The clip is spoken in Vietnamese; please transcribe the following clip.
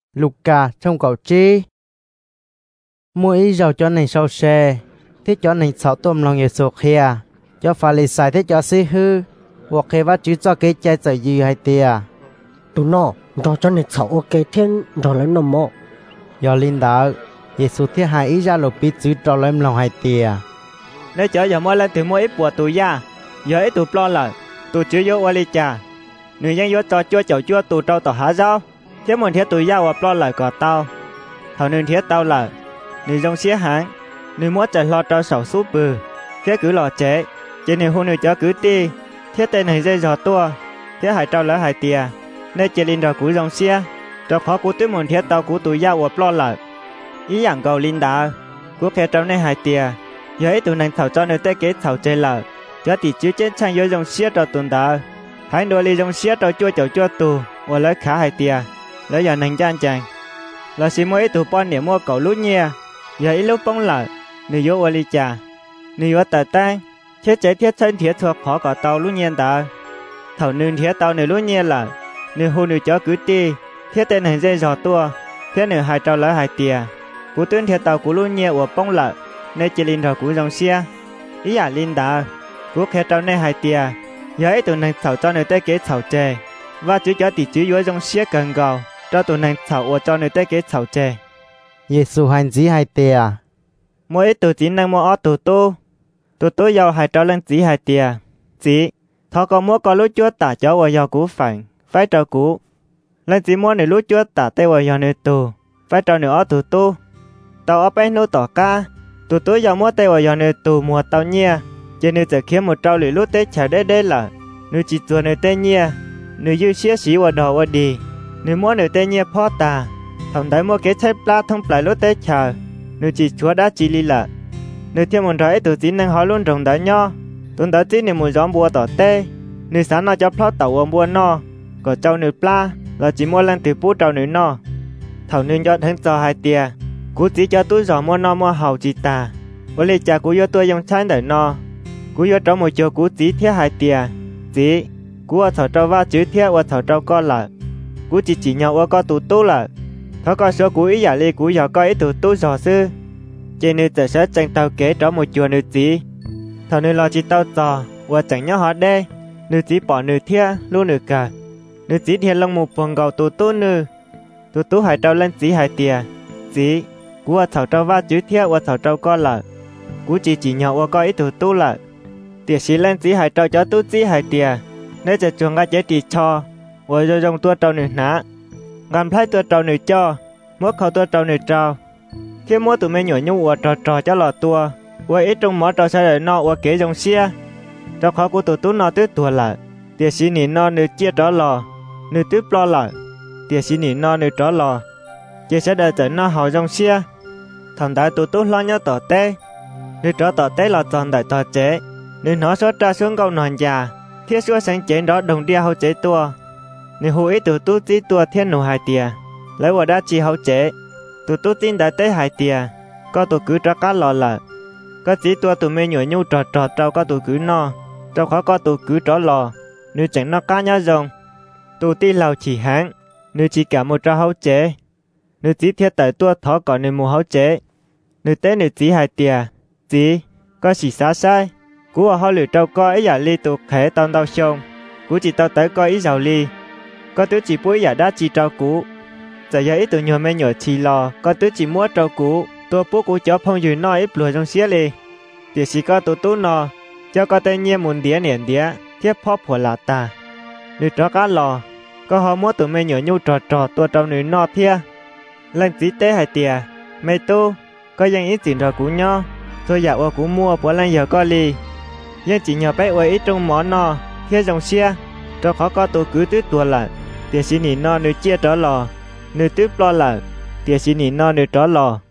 Luca trong cậu chi mỗi giờ cho nên sau xe thiết cho nên sáu tôm lòng nhiều sụt kia cho phải lì xài thiết cho xí hư hoặc khi bắt chữ cho cái trái sợi gì hay tia tụi nó cho nên sáu ok thiên rồi lấy nôm mộ do linh đạo Giêsu thiết hai ý ra lục biết chữ cho lấy lòng hay tia nếu chở giờ mỗi lần từ mỗi ít của tụi ya giờ ít tụi plo là tụi chữ vô wali cha người dân vô cho chua chậu chua tụi trâu tỏ há rau thế mình thiết tụi ya và plo lại cả tao thằng nên thiết tao là người trong xía hãng người muốn chạy lo cho sầu súp bự thế cứ lò chế trên này hôm nay cho cứ ti thế tên này dây giò tua thế hải trâu lỡ hải tìa nên chỉ linh đào cú dòng xía cho khó cú tuyết mình thiết tao cú tụi ya và plo lại ý dạng cầu linh đào cú khe trâu này hải tìa giờ ấy tụi nàng thảo cho nơi tê kế thảo chơi lợ cho tỷ chữ trên trang vô dòng xía cho tuần đào hãy đôi ly dòng xía cho chua chậu chua tù và lấy khá hải tìa lấy giờ nàng chan chàng là xí mỗi tụi con để mua cậu lút nhia giờ ít lúc bông lợ người vô wali cha người vô tờ tang thiết chế thiết thân thiết thuộc khó cả tàu lút nhiên ta thảo nương thiết tàu người lút nhiên là người hôn người chó cứ ti thiết tên hình dây giò tua thiết người hai trâu lấy hai tìa cú tuyên thiết tàu cú lút nhiên của bông lợ nên chỉ linh rồi cú dòng xia ý giả linh ta cú khe trâu này hai tìa giờ ấy tụi nàng thảo cho người tê kế thảo chè và chú cho tỷ chú vô dòng xia cần gầu cho tụi nàng thảo của cho người tê kế thảo chè Giêsu hành gì hai tia mỗi tụi chỉ năng mua tụi tôi giàu hai trâu lên chỉ hai tia chỉ thọ có mua có lúa chúa tả cháu và giàu cú phải trâu cú lên chỉ mua này lúa chúa tả tê và giàu này tù phải trâu nữa tụi tôi tàu ở bên nô tỏ ca tụi tôi giàu mua tê và giàu này tù mùa tàu nhia trên nơi sẽ kiếm một trâu lì lúa tê chả đê là nơi chỉ tuần nơi tê nhia nơi dư xía xí và đỏ và đi nơi mua nơi tê nhia phó tà thằng đấy mua cái chép pla thông lại lúa tê chả nơi chỉ chúa đã chỉ li là nơi thêm một rải tụi chỉ năng hỏi luôn trồng đá nho tuần đó chỉ nơi một gió bùa tỏ tê nơi sáng nó cho plot tàu bùa no có trâu nơi pla là chỉ mua lên từ bút trâu nơi no thằng nên cho thằng trò hai tia cú chỉ cho túi giò mua no mua hậu chỉ tà với lại cha cú vô tôi dùng chán để no cú vô trong một chỗ cú chỉ thiết hai tia chỉ cú ở thở trâu va chữ thiết và thở trâu co là cú chỉ nhau ở co tụ tú là thở co số cú ý giả li cú giờ co ý tụ tú giò sư trên nơi tự sẽ tranh tàu kế trong một chùa nơi chỉ thằng nơi lo chỉ tàu giò và chẳng nhớ họ đây nơi chỉ bỏ nơi thiết luôn nơi cả nơi chỉ thiên long một phần gầu tụ tú hai trâu lên chỉ hai tia chỉ cú ở thở trâu va chữ thiết và thở trâu co là cú chỉ nhau ở co ý tụ tú là tiệt sĩ lên chỉ hai trâu cho tú chỉ hai tia nếuจะchuồng cái chế chỉ cho và rồi dùng tua trâu này nã ngàn phải tua trâu này cho mỗi khâu tua trâu này trâu khi mỗi tụi mình nhỏ nhung và trò cho lò tua và ít trong mỏ trâu sẽ để nọ và kế dòng xia trâu khó của tụi tú nọ tứ tua lại tiệt sĩ nỉ nọ nơi chia trò lò nơi tứ plo lại tiệt sĩ nỉ nọ nơi trò lò chia sẽ để tới nọ hậu dòng xia thằng đại tụi tú lo nhớ tỏ tê nơi trò tỏ tê là tròn đại tỏ chế nên nó sẽ ra xuống câu nòn già thiết xua sáng chế đó đồng đia hậu chế tua nên hữu ý tụi tú tí tua thiên nụ hai tia lấy vào đá chi hậu chế tụi tú tin đã tới hai tia có tụi cứ cho cá lò là có chỉ tua tụi mê nhồi nhu trò trâu có tụi cứ no trâu khó có tụi cứ trò lò nếu chẳng nó cá nhá rồng tụi tí lầu chỉ háng nếu chỉ cả một trò hậu chế nếu chỉ thiết tại tua thó còn nên mù hậu chế nếu tế nếu chỉ hai tia chỉ có chỉ xa sai cú ở họ lựa trâu coi ý giả ly tụ khẽ tao đau sông cú chỉ tao tới coi ý giàu ly có tứ chỉ bối giả đã chỉ trâu cú giờ giờ ít tụi nhỏ mẹ nhỏ chỉ lò có tứ chỉ mua trâu cú tua bố cú chó phong dùi no ít lùi trong xía ly thì chỉ có tụ tú no cho có tên nhiên muốn đĩa nền đĩa thiết phóp của là ta nếu trò cá lò có họ mua tụi mẹ nhỏ nhu trò tua trâu nữ no thia lên chỉ tế hai tia mẹ tu có dân ít tiền rồi cú nho tôi dạo ở cú mua của lên giờ có ly nhưng chỉ nhờ bé ơi ít trong món no khi dòng xe cho khó có tôi cứ tứ tua lại tiền xin nỉ no nếu chia trở lò nếu tứ lo lại tiền xin nỉ no nếu trở lò